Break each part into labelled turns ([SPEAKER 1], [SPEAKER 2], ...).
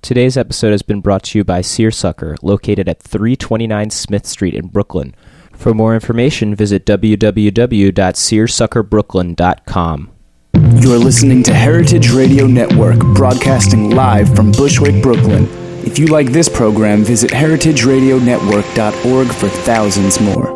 [SPEAKER 1] Today's episode has been brought to you by Searsucker, located at 329 Smith Street in Brooklyn. For more information, visit www.searsuckerbrooklyn.com.
[SPEAKER 2] You're listening to Heritage Radio Network, broadcasting live from Bushwick, Brooklyn. If you like this program, visit heritageradionetwork.org for thousands more.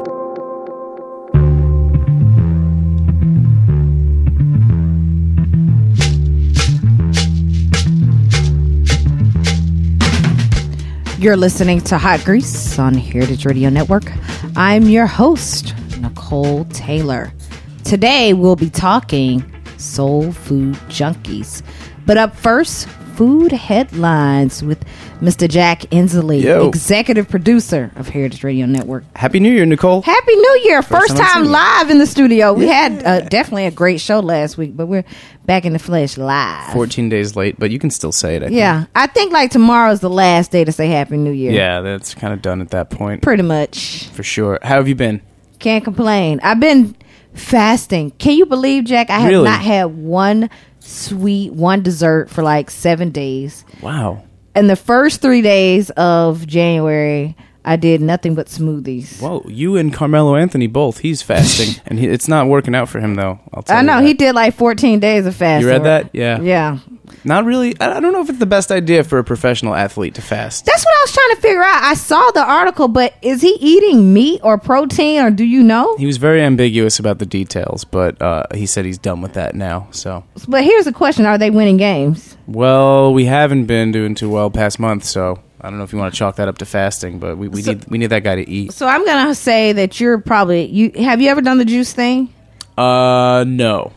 [SPEAKER 3] You're listening to Hot Grease on Heritage Radio Network. I'm your host, Nicole Taylor. Today we'll be talking soul food junkies. But up first, food headlines with Mr. Jack Inslee, executive producer of Heritage Radio Network.
[SPEAKER 4] Happy New Year, Nicole.
[SPEAKER 3] Happy New Year. First time live in the studio. We had definitely a great show last week, but we're back in the flesh live.
[SPEAKER 4] 14 days late, but you can still say it, I think.
[SPEAKER 3] Yeah. I think like tomorrow's the last day to say Happy New Year.
[SPEAKER 4] Yeah, that's kind of done at that point.
[SPEAKER 3] Pretty much.
[SPEAKER 4] For sure. How have you been?
[SPEAKER 3] Can't complain. I've been fasting. Can you believe, Jack? I have not had one dessert for like 7 days.
[SPEAKER 4] Wow.
[SPEAKER 3] And the first 3 days of January, I did nothing but smoothies.
[SPEAKER 4] Whoa, you and Carmelo Anthony both. He's fasting, and it's not working out for him, though. I'll tell you that.
[SPEAKER 3] He did like 14 days of fasting.
[SPEAKER 4] You read that? Yeah.
[SPEAKER 3] Yeah.
[SPEAKER 4] Not really. I don't know if it's the best idea for a professional athlete to fast.
[SPEAKER 3] That's what I was trying to figure out. I saw the article, but is he eating meat or protein, or do you know?
[SPEAKER 4] He was very ambiguous about the details, but he said he's done with that now. So,
[SPEAKER 3] but here's the question: are they winning games?
[SPEAKER 4] Well, we haven't been doing too well past month, so I don't know if you want to chalk that up to fasting, but we need that guy to eat. So
[SPEAKER 3] I'm gonna say that you're probably have you ever done the juice thing?
[SPEAKER 4] No.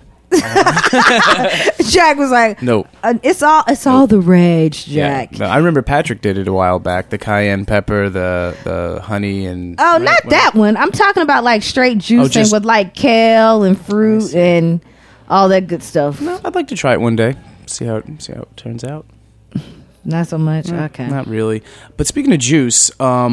[SPEAKER 3] Jack was like,
[SPEAKER 4] "Nope,
[SPEAKER 3] it's all the rage." Jack,
[SPEAKER 4] yeah. No, I remember Patrick did it a while back. The cayenne pepper, the honey, and
[SPEAKER 3] that one. I'm talking about like straight juicing with like kale and fruit and all that good stuff.
[SPEAKER 4] No, I'd like to try it one day. See how it turns out.
[SPEAKER 3] Not so much. Okay,
[SPEAKER 4] not really. But speaking of juice,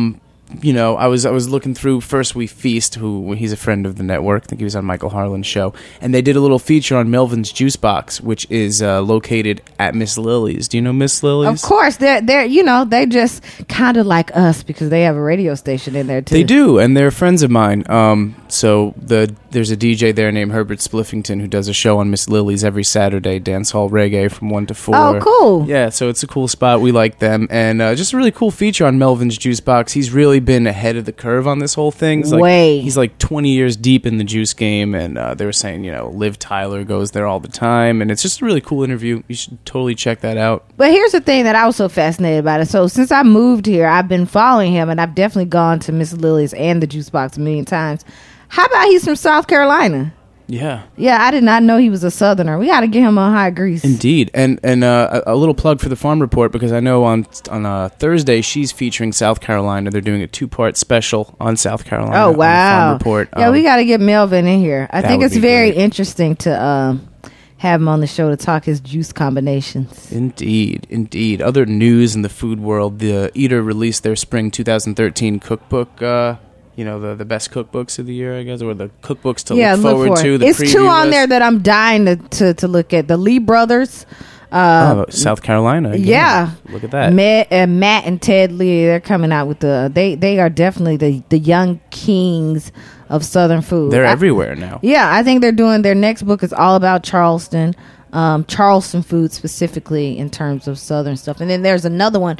[SPEAKER 4] I was looking through First We Feast, he's a friend of the network. I think he was on Michael Harlan's show, and they did a little feature on Melvin's Juice Box, which is located at Miss Lily's. Do you know Miss Lily's?
[SPEAKER 3] Of course, they're they just kind of like us because they have a radio station in there too.
[SPEAKER 4] They do, and they're friends of mine. So there's a DJ there named Herbert Spliffington who does a show on Miss Lily's every Saturday, dancehall reggae from 1 to 4.
[SPEAKER 3] Oh, cool!
[SPEAKER 4] Yeah, so it's a cool spot. We like them, and just a really cool feature on Melvin's Juice Box. He's really been ahead of the curve on this whole thing. He's like 20 years deep in the juice game, and they were saying, Liv Tyler goes there all the time, and it's just a really cool interview. You should totally check that out.
[SPEAKER 3] But here's the thing that I was so fascinated about it. So since I moved here, I've been following him, and I've definitely gone to Miss Lily's and the Juice Box a million times. How about he's from South Carolina?
[SPEAKER 4] Yeah.
[SPEAKER 3] Yeah, I did not know he was a Southerner. We got to get him on High Grease.
[SPEAKER 4] Indeed. And a little plug for the Farm Report, because I know on Thursday she's featuring South Carolina. They're doing a 2-part special on South Carolina.
[SPEAKER 3] Oh, wow.
[SPEAKER 4] On the Farm Report.
[SPEAKER 3] Yeah, we got to get Melvin in here. I think it's very interesting to have him on the show to talk his juice combinations.
[SPEAKER 4] Indeed. Other news in the food world, the Eater released their spring 2013 cookbook, the best cookbooks of the year, I guess, or the cookbooks to look forward to.
[SPEAKER 3] It's 2 on there that I'm dying to look at. The Lee brothers.
[SPEAKER 4] South Carolina. Again.
[SPEAKER 3] Yeah.
[SPEAKER 4] Look at that.
[SPEAKER 3] Matt and Ted Lee, they're coming out with they are definitely the young kings of Southern food.
[SPEAKER 4] They're everywhere now.
[SPEAKER 3] Yeah, I think they're doing, their next book is all about Charleston food specifically in terms of Southern stuff. And then there's another one,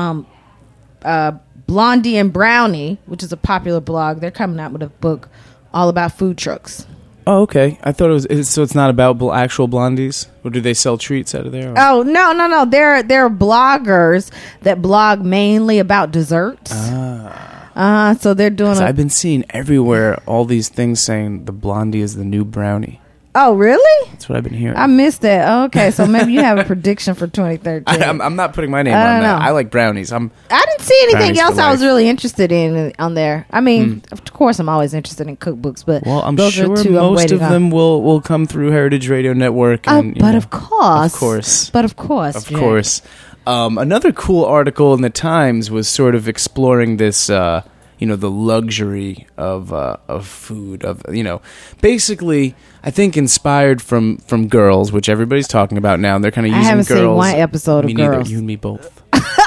[SPEAKER 3] Blondie and Brownie, which is a popular blog. They're coming out with a book all about food trucks.
[SPEAKER 4] Oh, okay. I thought so it's not about actual blondies? Or do they sell treats out of there? Or?
[SPEAKER 3] Oh, no. They're bloggers that blog mainly about desserts. So they're doing
[SPEAKER 4] I've been seeing everywhere all these things saying the blondie is the new brownie.
[SPEAKER 3] Oh, really?
[SPEAKER 4] That's what I've been hearing.
[SPEAKER 3] I missed that. Oh, okay, so maybe you have a prediction for 2013.
[SPEAKER 4] I'm not putting my name on that. I like brownies.
[SPEAKER 3] I didn't see anything else I was really interested in on there. I mean, of course, I'm always interested in cookbooks, but
[SPEAKER 4] I'm
[SPEAKER 3] those
[SPEAKER 4] sure
[SPEAKER 3] are 2
[SPEAKER 4] most of them will come through Heritage Radio Network. And,
[SPEAKER 3] of course.
[SPEAKER 4] Another cool article in the Times was sort of exploring this. The luxury of food, basically, I think inspired from Girls, which everybody's talking about now. And they're kind of using Girls.
[SPEAKER 3] I haven't seen one episode of Girls.
[SPEAKER 4] Neither. You and me both.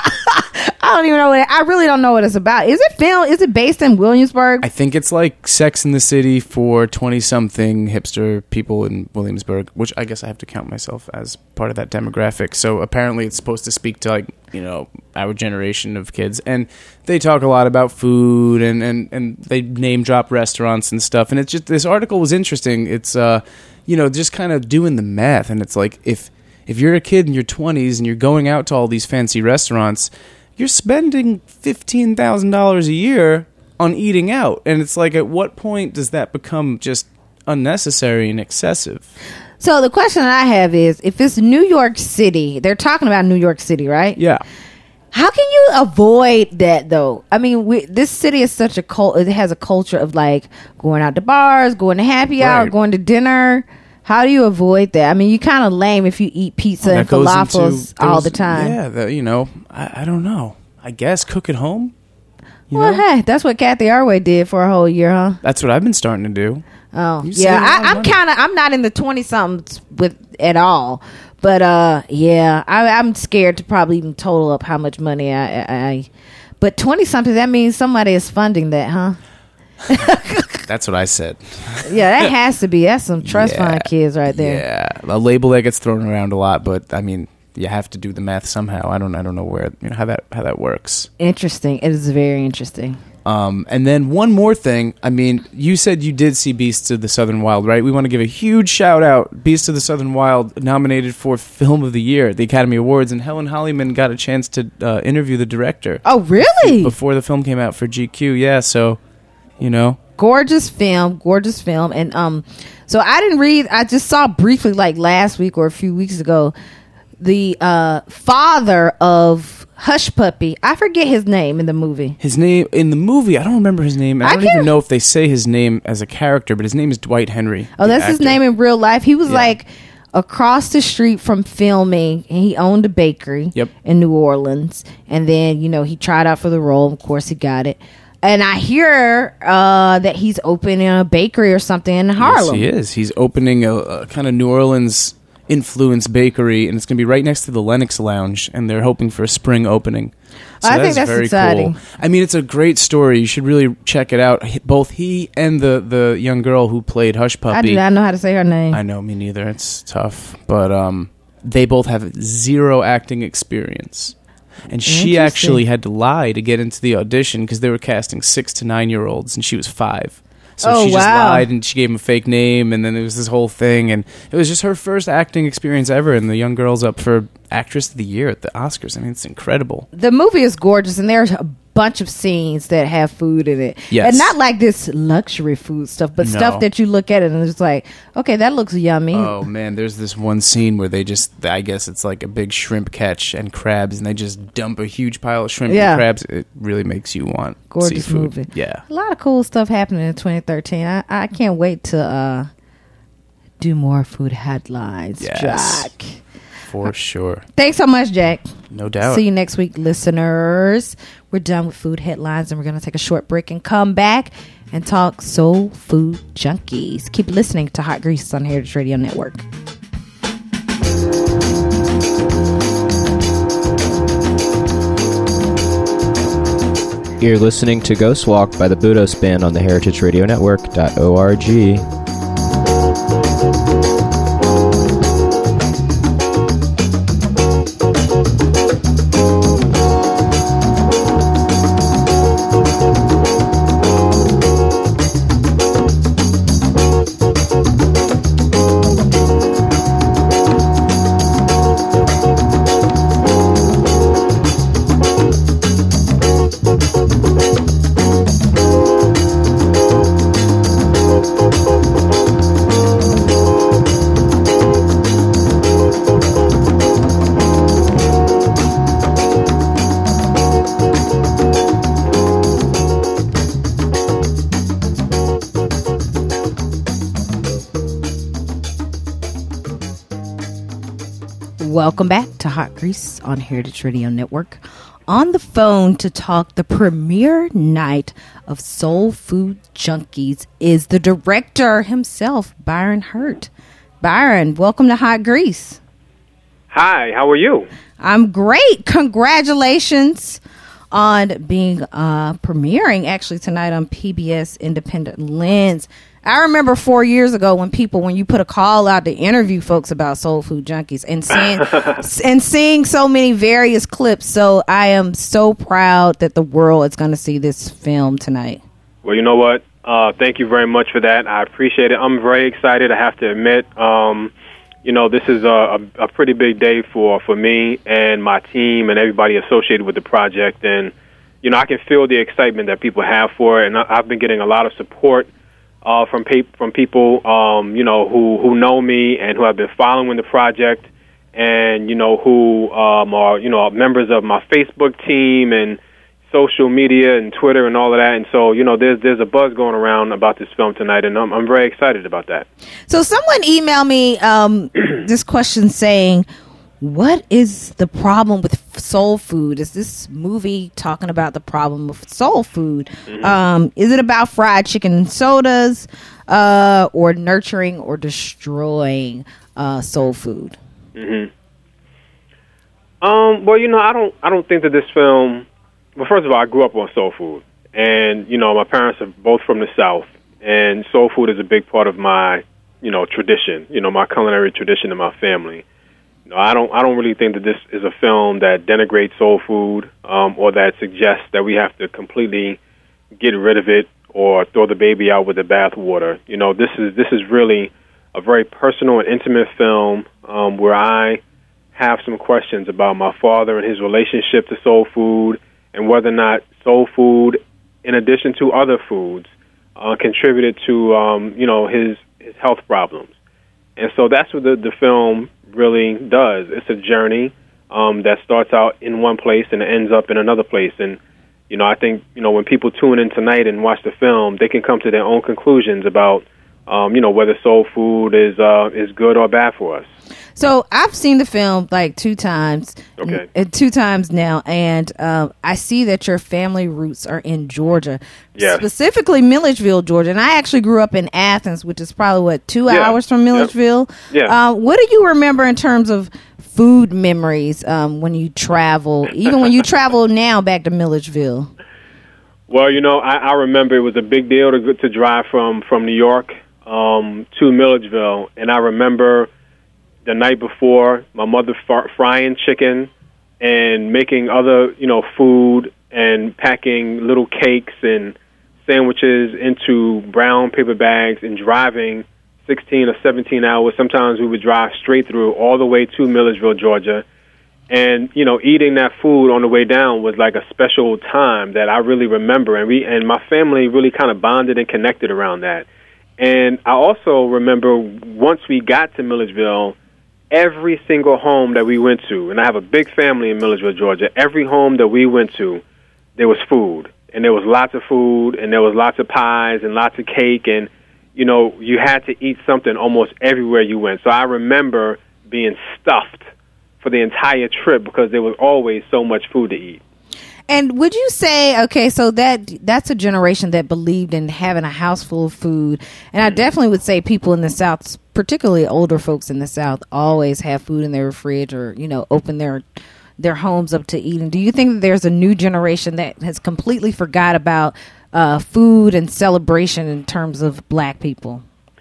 [SPEAKER 3] don't even know I really don't know what it's about. Is it based in Williamsburg?
[SPEAKER 4] I think it's like Sex in the City for 20-something hipster people in Williamsburg, which I guess I have to count myself as part of that demographic. So apparently it's supposed to speak to, like, you know, our generation of kids. And they talk a lot about food and they name drop restaurants and stuff. And it's just, this article was interesting. It's, you know, just kind of doing the math. And it's like, if you're a kid in your 20s and you're going out to all these fancy restaurants, you're spending $15,000 a year on eating out. And it's like, at what point does that become just unnecessary and excessive?
[SPEAKER 3] So the question that I have is, if it's New York City, they're talking about New York City, right?
[SPEAKER 4] Yeah.
[SPEAKER 3] How can you avoid that, though? I mean, this city is such a it has a culture of, like, going out to bars, going to happy hour, going to dinner. How do you avoid that? I mean, you kind of lame if you eat pizza and falafels all the time.
[SPEAKER 4] Yeah, you know, I don't know. I guess cook at home.
[SPEAKER 3] Well, hey, that's what Kathy Arway did for a whole year, huh?
[SPEAKER 4] That's what I've been starting to do.
[SPEAKER 3] Oh, yeah. I'm not in the 20-somethings at all. But, yeah, I'm scared to probably even total up how much money but 20-something, that means somebody is funding that, huh?
[SPEAKER 4] That's what I said.
[SPEAKER 3] Yeah, that has to be. That's some trust fund kids right there.
[SPEAKER 4] Yeah, a label that gets thrown around a lot, but I mean, you have to do the math somehow. I don't know where, you know, how that works.
[SPEAKER 3] Interesting. It is very interesting.
[SPEAKER 4] And then one more thing. I mean, you said you did see Beasts of the Southern Wild, right? We want to give a huge shout out. Beasts of the Southern Wild nominated for Film of the Year at the Academy Awards, and Helen Hollyman got a chance to interview the director.
[SPEAKER 3] Oh, really?
[SPEAKER 4] Before the film came out for GQ. Yeah, so, you know.
[SPEAKER 3] Gorgeous film. And so I didn't read, I just saw briefly, like last week or a few weeks ago, the father of Hush Puppy. I forget his name in the movie.
[SPEAKER 4] His name in the movie, I don't remember his name. I don't even know if they say his name as a character, but his name is Dwight Henry.
[SPEAKER 3] Oh, that's his name in real life. He was like across the street from filming, and he owned a bakery in New Orleans. And then, you know, he tried out for the role. Of course, he got it. And I hear that he's opening a bakery or something in Harlem.
[SPEAKER 4] Yes, he is. He's opening a kind of New Orleans influenced bakery, and it's going to be right next to the Lenox Lounge, and they're hoping for a spring opening. So
[SPEAKER 3] I think that's very exciting.
[SPEAKER 4] Cool. I mean, it's a great story. You should really check it out. Both he and the young girl who played Hush Puppy.
[SPEAKER 3] I do not know how to say her name.
[SPEAKER 4] I know, me neither. It's tough. But they both have zero acting experience. And she actually had to lie to get into the audition because they were casting 6 to 9-year-olds, and she was 5. So she just lied, and she gave him a fake name, and then there was this whole thing, and it was just her first acting experience ever, and the young girl's up for Actress of the Year at the Oscars. I mean, it's incredible.
[SPEAKER 3] The movie is gorgeous, and there's a bunch of scenes that have food in it.
[SPEAKER 4] Yes.
[SPEAKER 3] And not like this luxury food stuff, but stuff that you look at it and it's like, okay, that looks yummy.
[SPEAKER 4] Oh, man, there's this one scene where they just, I guess it's like a big shrimp catch and crabs, and they just dump a huge pile of shrimp and crabs. It really makes you want
[SPEAKER 3] gorgeous
[SPEAKER 4] seafood.
[SPEAKER 3] Movie.
[SPEAKER 4] Yeah.
[SPEAKER 3] A lot of cool stuff happening in 2013. I can't wait to do more food headlines, Jack.
[SPEAKER 4] For sure.
[SPEAKER 3] Thanks so much, Jack.
[SPEAKER 4] No doubt.
[SPEAKER 3] See you next week, listeners. We're done with food headlines, and we're going to take a short break and come back and talk soul food junkies. Keep listening to Hot Grease on Heritage Radio Network.
[SPEAKER 1] You're listening to Ghost Walk by the Budos Band on the Heritage Radio Network.org.
[SPEAKER 3] Welcome back to Hot Grease on Heritage Radio Network. On the phone to talk the premiere night of Soul Food Junkies is the director himself, Byron Hurt. Byron, welcome to Hot Grease.
[SPEAKER 5] Hi, how are you?
[SPEAKER 3] I'm great. Congratulations on being premiering actually tonight on PBS Independent Lens. I remember 4 years ago when you put a call out to interview folks about Soul Food Junkies and seeing so many various clips. So I am so proud that the world is going to see this film tonight.
[SPEAKER 5] Well, you know what? Thank you very much for that. I appreciate it. I'm very excited, I have to admit. This is a pretty big day for me and my team and everybody associated with the project. And, I can feel the excitement that people have for it. And I've been getting a lot of support from people, who know me and who have been following the project and, who are members of my Facebook team and social media and Twitter and all of that. And so, there's a buzz going around about this film tonight, and I'm very excited about that.
[SPEAKER 3] So someone emailed me this question saying, what is the problem with soul food? Is this movie talking about the problem of soul food? Mm-hmm. Is it about fried chicken and sodas or nurturing or destroying soul food?
[SPEAKER 5] Mm-hmm. Well, I don't think that this film... Well, first of all, I grew up on soul food, and my parents are both from the South, and soul food is a big part of my, tradition, my culinary tradition in my family. I don't really think that this is a film that denigrates soul food, or that suggests that we have to completely get rid of it or throw the baby out with the bathwater. This is really a very personal and intimate film where I have some questions about my father and his relationship to soul food, and whether or not soul food, in addition to other foods, contributed to his health problems. And so that's what the film really does. It's a journey that starts out in one place and ends up in another place. And I think when people tune in tonight and watch the film, they can come to their own conclusions about whether soul food is good or bad for us.
[SPEAKER 3] So I've seen the film like 2 times.
[SPEAKER 5] Okay.
[SPEAKER 3] 2 times now, and I see that your family roots are in Georgia,
[SPEAKER 5] yes.
[SPEAKER 3] Specifically Milledgeville, Georgia. And I actually grew up in Athens, which is probably 2 hours from Milledgeville.
[SPEAKER 5] Yep. Yeah.
[SPEAKER 3] What do you remember in terms of food memories when you travel, even when you travel now back to Milledgeville?
[SPEAKER 5] Well, I remember it was a big deal to drive from New York to Milledgeville, and I remember the night before, my mother frying chicken and making other, food and packing little cakes and sandwiches into brown paper bags and driving 16 or 17 hours. Sometimes we would drive straight through all the way to Milledgeville, Georgia. And, eating that food on the way down was like a special time that I really remember. And my family really kind of bonded and connected around that. And I also remember once we got to Milledgeville, every single home that we went to, and I have a big family in Milledgeville, Georgia, every home that we went to, there was food. And there was lots of food, and there was lots of pies and lots of cake, and, you had to eat something almost everywhere you went. So I remember being stuffed for the entire trip because there was always so much food to eat.
[SPEAKER 3] And would you say, okay, so that's a generation that believed in having a house full of food. And I definitely would say people in the South, particularly older folks in the South, always have food in their fridge or, open their homes up to eating. Do you think that there's a new generation that has completely forgot about food and celebration in terms of Black people?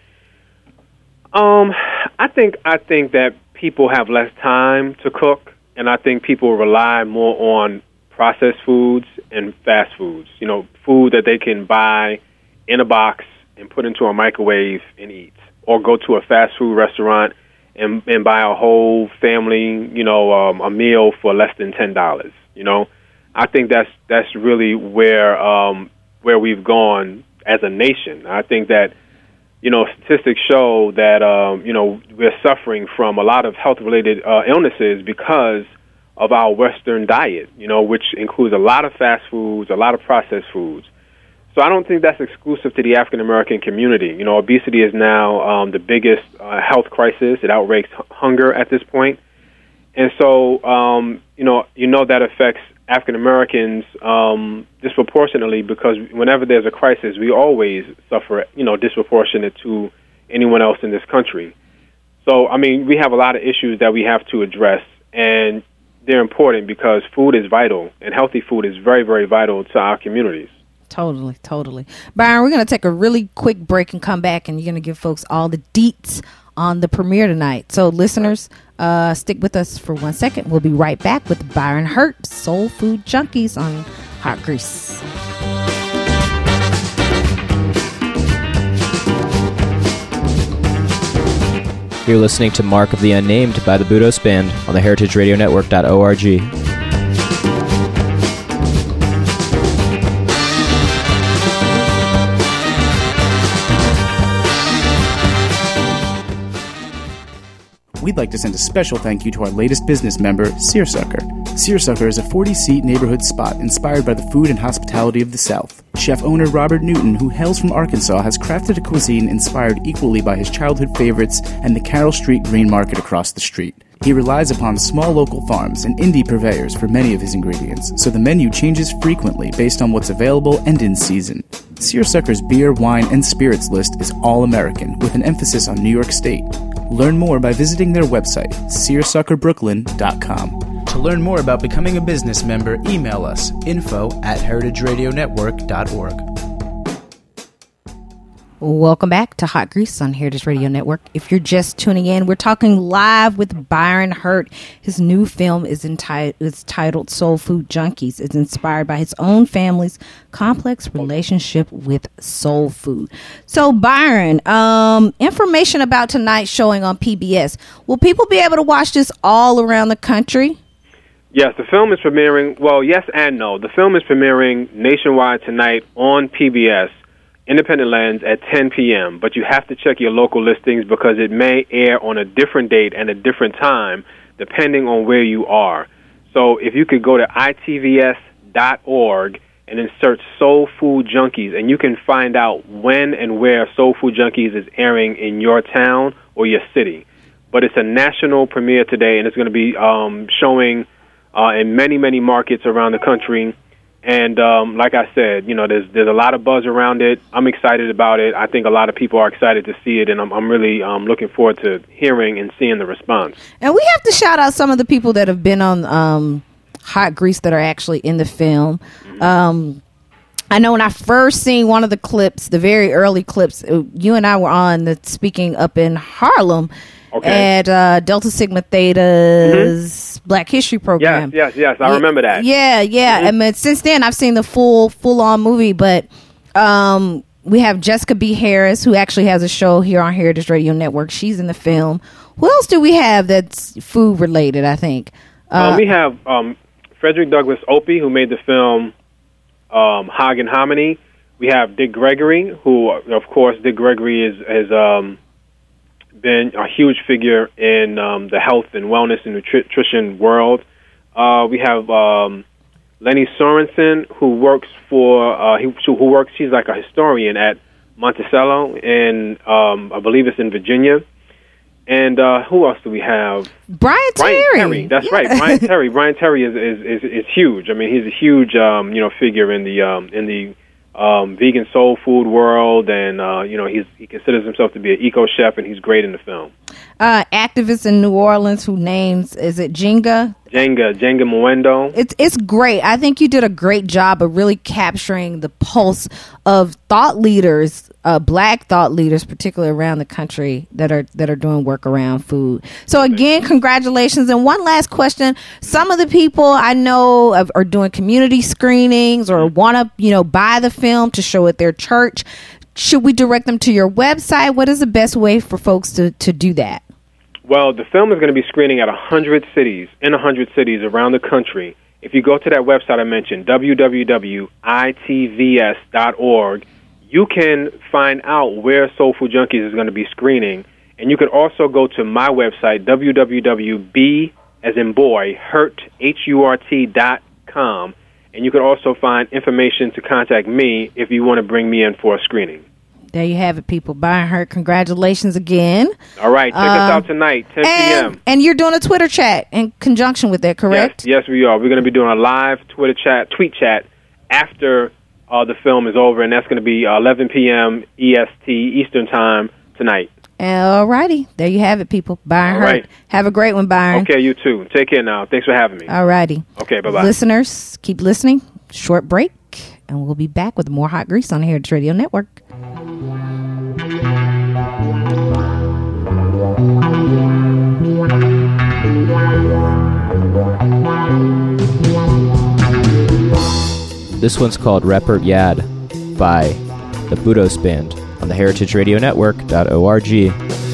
[SPEAKER 5] I think that people have less time to cook, and I think people rely more on processed foods and fast foods, food that they can buy in a box and put into a microwave and eat, or go to a fast food restaurant and buy a whole family, a meal for less than $10. I think that's really where we've gone as a nation. I think that, statistics show that, we're suffering from a lot of health-related illnesses because of our Western diet, which includes a lot of fast foods, a lot of processed foods. So I don't think that's exclusive to the African-American community. Obesity is now the biggest health crisis. It outranks hunger at this point. And so, that affects African-Americans disproportionately because whenever there's a crisis, we always suffer, disproportionate to anyone else in this country. So, we have a lot of issues that we have to address. And they're important because food is vital, and healthy food is very, very vital to our communities.
[SPEAKER 3] Totally. Byron, we're going to take a really quick break and come back, and you're going to give folks all the deets on the premiere tonight. So, listeners, stick with us for 1 second. We'll be right back with Byron Hurt, Soul Food Junkies on Hot Grease.
[SPEAKER 1] You're listening to Mark of the Unnamed by the Budos Band on the heritageradionetwork.org.
[SPEAKER 2] We'd like to send a special thank you to our latest business member, Searsucker. Searsucker is a 40-seat neighborhood spot inspired by the food and hospitality of the South. Chef-owner Robert Newton, who hails from Arkansas, has crafted a cuisine inspired equally by his childhood favorites and the Carroll Street Green Market across the street. He relies upon small local farms and indie purveyors for many of his ingredients, so the menu changes frequently based on what's available and in season. Searsucker's beer, wine, and spirits list is all American, with an emphasis on New York State. Learn more by visiting their website, SearSuckerBrooklyn.com.
[SPEAKER 4] To learn more about becoming a business member, email us, info@heritageradionetwork.org.
[SPEAKER 3] Welcome back to Hot Grease on Heritage Radio Network. If you're just tuning in, we're talking live with Byron Hurt. His new film is titled Soul Food Junkies. It's inspired by his own family's complex relationship with soul food. So, Byron, information about tonight's showing on PBS. Will people be able to watch this all around the country?
[SPEAKER 5] Yes, the film is premiering. Well, yes and no. The film is premiering nationwide tonight on PBS. Independent Lens at 10 p.m., but you have to check your local listings because it may air on a different date and a different time depending on where you are. So if you could go to itvs.org and then search Soul Food Junkies, and you can find out when and where Soul Food Junkies is airing in your town or your city. But it's a national premiere today, and it's going to be showing in many, many markets around the country. And like I said, you know, there's a lot of buzz around it. I'm excited about it. I think a lot of people are excited to see it, and I'm really looking forward to hearing and seeing the response.
[SPEAKER 3] And we have to shout out some of the people that have been on Hot Grease that are actually in the film. Mm-hmm. I know when I first seen one of the clips, the very early clips, you and I were on the speaking up in Harlem. Okay. At Delta Sigma Theta's Black History Program.
[SPEAKER 5] Yes, I remember that.
[SPEAKER 3] Yeah. Mm-hmm. I mean, since then, I've seen the full-on movie, but we have Jessica B. Harris, who actually has a show here on Heritage Radio Network. She's in the film. Who else do we have that's food-related, I think?
[SPEAKER 5] We have Frederick Douglass Opie, who made the film Hog and Hominy. We have Dick Gregory, who, of course, Dick Gregory is been a huge figure in the health and wellness and nutrition world. We have Lenny Sorensen, who works she's like a historian at Monticello, and I believe it's in Virginia. And who else do we have?
[SPEAKER 3] Brian Terry.
[SPEAKER 5] That's right, Brian Terry. Brian Terry is huge. I mean, he's a huge figure in the vegan soul food world, and he considers himself to be an eco chef, and he's great in the film.
[SPEAKER 3] Activist in New Orleans who names, is it Jenga
[SPEAKER 5] Mwendo.
[SPEAKER 3] It's great. I think you did a great job of really capturing the pulse of thought leaders, black thought leaders, particularly around the country that are doing work around food. So again, congratulations. And one last question: some of the people I know are doing community screenings or want to buy the film to show at their church. Should we direct them to your website? What is the best way for folks to do that?
[SPEAKER 5] Well, the film is going to be screening at 100 cities around the country. If you go to that website I mentioned, www.itvs.org, you can find out where Soul Food Junkies is going to be screening. And you can also go to my website, www.hurt.com, and you can also find information to contact me if you want to bring me in for a screening.
[SPEAKER 3] There you have it, people. Byron Hurt, congratulations again.
[SPEAKER 5] All right, check us out tonight, 10 p.m.
[SPEAKER 3] And you're doing a Twitter chat in conjunction with that, correct?
[SPEAKER 5] Yes, we are. We're going to be doing a live tweet chat after the film is over, and that's going to be 11 p.m. EST, Eastern Time, tonight.
[SPEAKER 3] All righty. There you have it, people. Byron Hurt. Right. Have a great one, Byron.
[SPEAKER 5] Okay, you too. Take care now. Thanks for having me.
[SPEAKER 3] All righty.
[SPEAKER 5] Okay, bye-bye.
[SPEAKER 3] Listeners, keep listening. Short break, and we'll be back with more Hot Grease on the Heritage Radio Network.
[SPEAKER 1] This one's called Repert Yad by the Budos Band on the heritageradionetwork.org.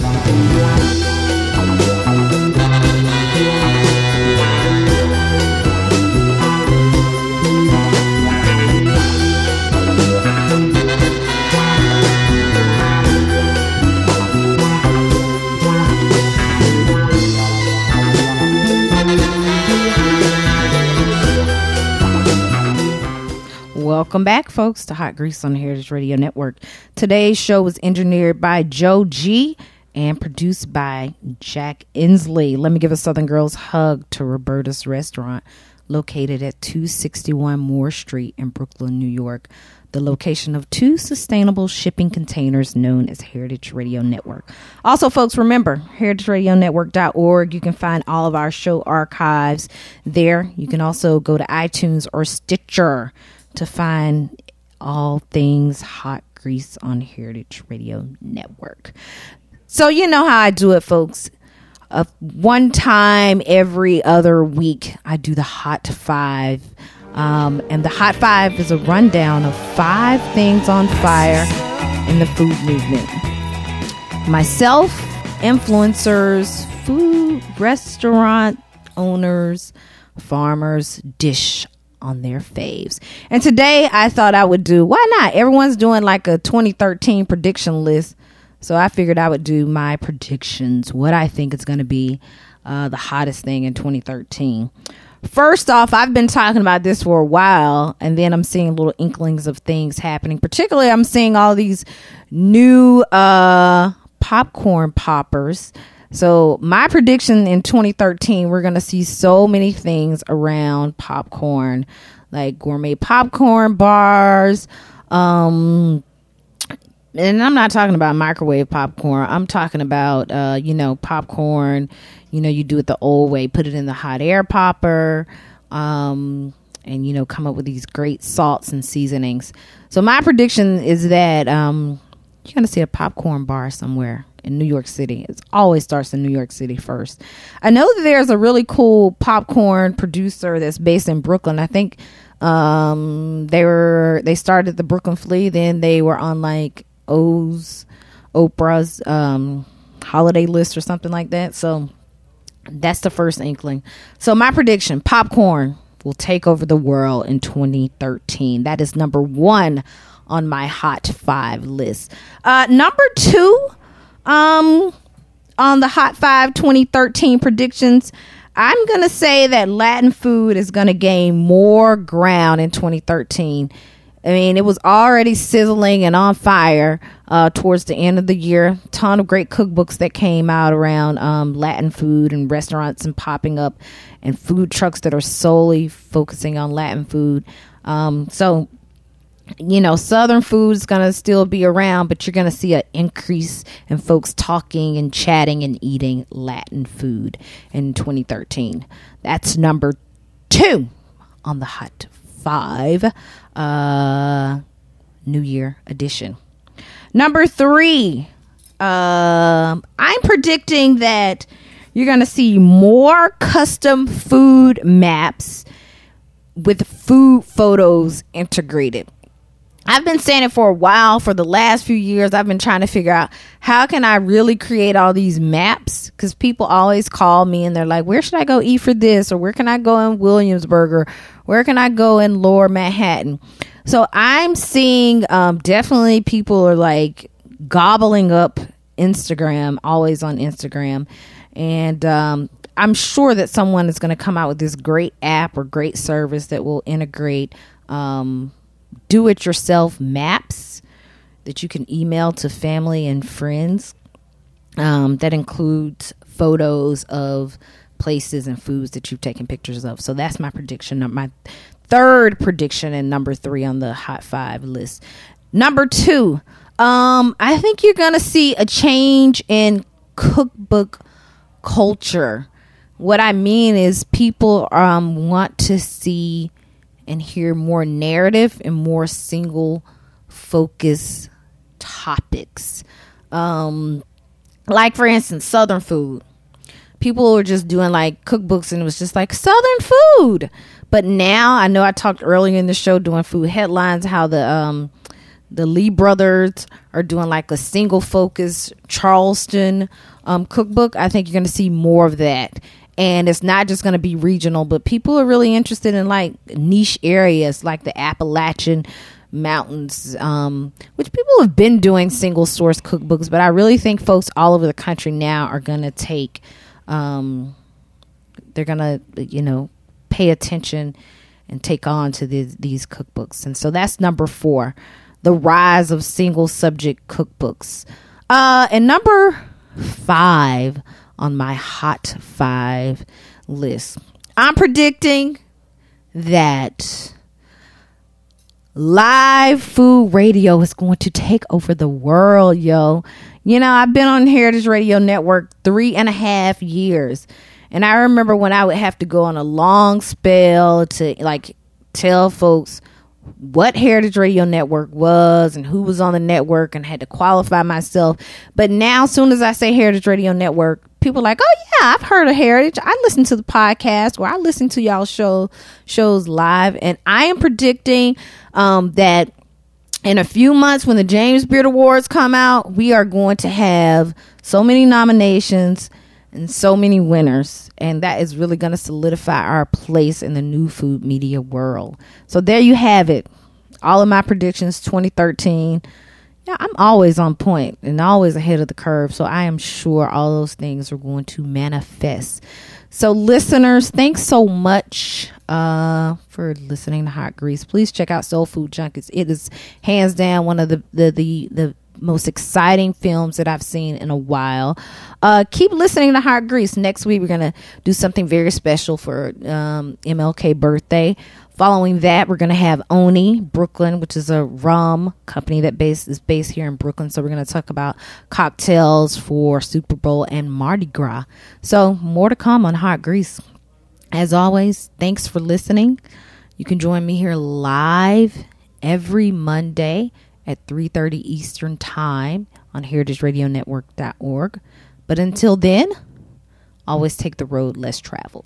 [SPEAKER 3] Welcome back, folks, to Hot Grease on the Heritage Radio Network. Today's show was engineered by Joe G and produced by Jack Inslee. Let me give a Southern Girls hug to Roberta's Restaurant, located at 261 Moore Street in Brooklyn, New York, the location of 2 sustainable shipping containers known as Heritage Radio Network. Also, folks, remember, heritageradionetwork.org. You can find all of our show archives there. You can also go to iTunes or Stitcher to find all things Hot Grease on Heritage Radio Network. So you know how I do it, folks. One time every other week, I do the Hot 5. And the Hot 5 is a rundown of 5 things on fire in the food movement. Myself, influencers, food, restaurant owners, farmers dish on their faves. And today I thought I would do, why not? Everyone's doing like a 2013 prediction list. So I figured I would do my predictions, what I think is going to be the hottest thing in 2013. First off, I've been talking about this for a while, and then I'm seeing little inklings of things happening. Particularly, I'm seeing all these new popcorn poppers. So my prediction in 2013, we're going to see so many things around popcorn, like gourmet popcorn bars. And I'm not talking about microwave popcorn. I'm talking about, popcorn, you do it the old way, put it in the hot air popper, and, come up with these great salts and seasonings. So my prediction is that you're going to see a popcorn bar somewhere in New York City. It always starts in New York City first. I know that there's a really cool popcorn producer that's based in Brooklyn. I think they started the Brooklyn Flea, then they were on like Oprah's holiday list or something like that. So that's the first inkling. So my prediction, popcorn will take over the world in 2013. That is number 1 on my Hot 5 list. Number 2 on the Hot 5 2013 predictions, I'm going to say that Latin food is going to gain more ground in 2013. I mean, it was already sizzling and on fire towards the end of the year. Ton of great cookbooks that came out around Latin food and restaurants and popping up, and food trucks that are solely focusing on Latin food. So Southern food is going to still be around, but you're going to see an increase in folks talking and chatting and eating Latin food in 2013. That's number 2 on the Hot 5 New Year edition. Number 3, I'm predicting that you're going to see more custom food maps with food photos integrated. I've been saying it for a while. For the last few years, I've been trying to figure out how can I really create all these maps, because people always call me and they're like, where should I go eat for this, or where can I go in Williamsburg, or where can I go in Lower Manhattan. So I'm seeing definitely people are like gobbling up Instagram, always on Instagram, and I'm sure that someone is going to come out with this great app or great service that will integrate do-it-yourself maps that you can email to family and friends that includes photos of places and foods that you've taken pictures of. So that's my prediction, my third prediction, and number 3 on the Hot 5 list. Number 2, I think you're going to see a change in cookbook culture. What I mean is people want to see and hear more narrative and more single focus topics. Like, for instance, Southern food. People were just doing like cookbooks and it was just like Southern food. But now, I know I talked earlier in the show doing food headlines, how the Lee brothers are doing like a single focus Charleston cookbook. I think you're going to see more of that. And it's not just going to be regional, but people are really interested in like niche areas like the Appalachian Mountains, which people have been doing single source cookbooks. But I really think folks all over the country now are going to take, they're going to, pay attention and take on to these cookbooks. And so that's number 4, the rise of single subject cookbooks. And number 5 on my hot 5 list, I'm predicting that live food radio is going to take over the world, yo. I've been on Heritage Radio Network 3.5 years. And I remember when I would have to go on a long spell to like tell folks what Heritage Radio Network was and who was on the network and had to qualify myself. But now, as soon as I say Heritage Radio Network, people are like, oh yeah, I've heard of Heritage. I listen to the podcast or I listen to y'all shows live. And I am predicting that in a few months when the James Beard Awards come out, we are going to have so many nominations and so many winners, and that is really going to solidify our place in the new food media world. So there you have it. All of my predictions 2013. Yeah, I'm always on point and always ahead of the curve, so I am sure all those things are going to manifest. So listeners, thanks so much for listening to Hot Grease. Please check out Soul Food Junkies. It is hands down one of the most exciting films that I've seen in a while. Keep listening to Hot Grease. Next week, we're going to do something very special for MLK birthday. Following that, we're going to have Oni Brooklyn, which is a rum company that is based here in Brooklyn. So we're going to talk about cocktails for Super Bowl and Mardi Gras. So more to come on Hot Grease. As always, thanks for listening. You can join me here live every Monday at 3:30 Eastern Time on heritageradionetwork.org. But until then, always take the road less traveled.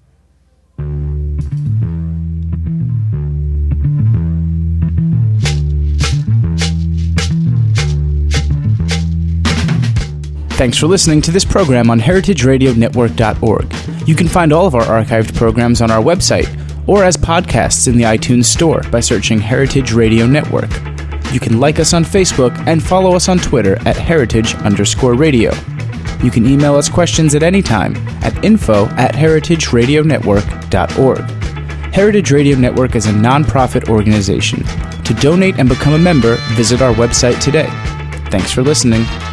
[SPEAKER 2] Thanks for listening to this program on heritageradionetwork.org. You can find all of our archived programs on our website or as podcasts in the iTunes Store by searching Heritage Radio Network. You can like us on Facebook and follow us on Twitter at @heritage_radio. You can email us questions at any time at info@heritageradionetwork.org. Heritage Radio Network is a non-profit organization. To donate and become a member, visit our website today. Thanks for listening.